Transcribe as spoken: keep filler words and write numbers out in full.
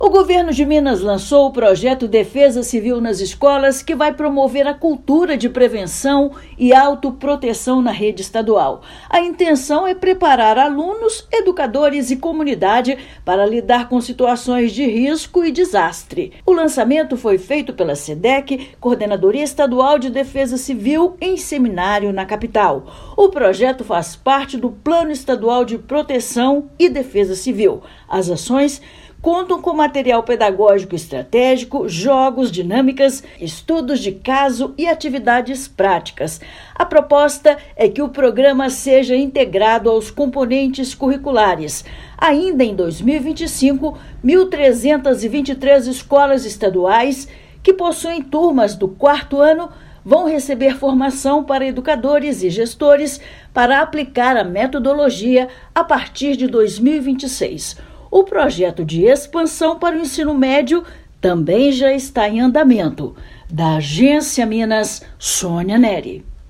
O governo de Minas lançou o projeto Defesa Civil nas Escolas, que vai promover a cultura de prevenção e autoproteção na rede estadual. A intenção é preparar alunos, educadores e comunidade para lidar com situações de risco e desastre. O lançamento foi feito pela SEDEC, Coordenadoria Estadual de Defesa Civil, em seminário na capital. O projeto faz parte do Plano Estadual de Proteção e Defesa Civil. As ações contam com material pedagógico estratégico, jogos, dinâmicas, estudos de caso e atividades práticas. A proposta é que o programa seja integrado aos componentes curriculares. Ainda em dois mil e vinte e cinco, mil trezentas e vinte e três escolas estaduais que possuem turmas do quarto ano vão receber formação para educadores e gestores para aplicar a metodologia a partir de dois mil e vinte e seis. O projeto de expansão para o ensino médio também já está em andamento. Da Agência Minas, Sônia Neri.